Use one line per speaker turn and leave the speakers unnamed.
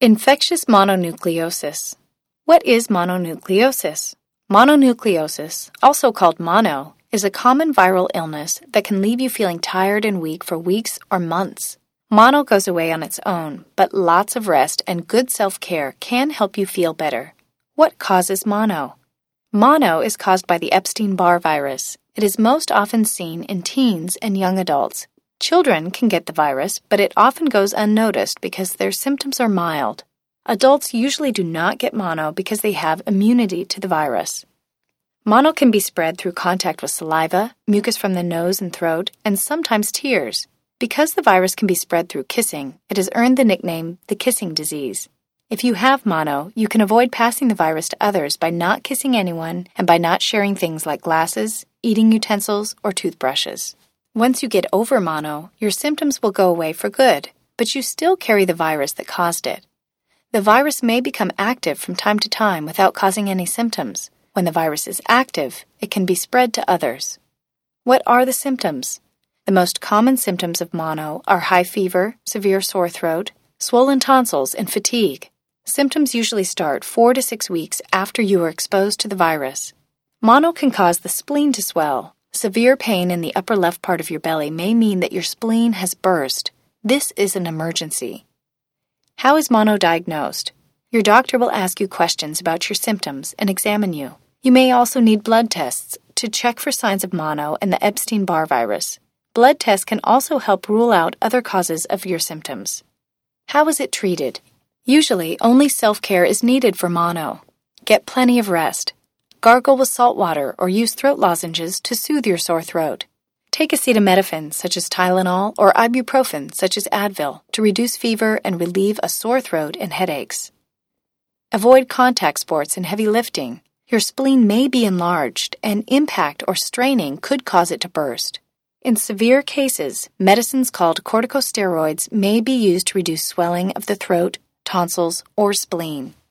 Infectious mononucleosis. What is mononucleosis? Mononucleosis, also called mono, is a common viral illness that can leave you feeling tired and weak for weeks or months. Mono goes away on its own, but lots of rest and good self-care can help you feel better. What causes mono? Mono is caused by the Epstein-Barr virus. It is most often seen in teens and young adults. Children can get the virus, but it often goes unnoticed because their symptoms are mild. Adults usually do not get mono because they have immunity to the virus. Mono can be spread through contact with saliva, mucus from the nose and throat, and sometimes tears. Because the virus can be spread through kissing, it has earned the nickname the kissing disease. If you have mono, you can avoid passing the virus to others by not kissing anyone and by not sharing things like glasses, eating utensils, or toothbrushes. Once you get over mono, your symptoms will go away for good, but you still carry the virus that caused it. The virus may become active from time to time without causing any symptoms. When the virus is active, it can be spread to others. What are the symptoms? The most common symptoms of mono are high fever, severe sore throat, swollen tonsils, and fatigue. Symptoms usually start 4 to 6 weeks after you are exposed to the virus. Mono can cause the spleen to swell. Severe pain in the upper left part of your belly may mean that your spleen has burst. This is an emergency. How is mono diagnosed? Your doctor will ask you questions about your symptoms and examine you. You may also need blood tests to check for signs of mono and the Epstein-Barr virus. Blood tests can also help rule out other causes of your symptoms. How is it treated? Usually, only self-care is needed for mono. Get plenty of rest. Gargle with salt water or use throat lozenges to soothe your sore throat. Take acetaminophen, such as Tylenol, or ibuprofen, such as Advil, to reduce fever and relieve a sore throat and headaches. Avoid contact sports and heavy lifting. Your spleen may be enlarged, and impact or straining could cause it to burst. In severe cases, medicines called corticosteroids may be used to reduce swelling of the throat, tonsils, or spleen.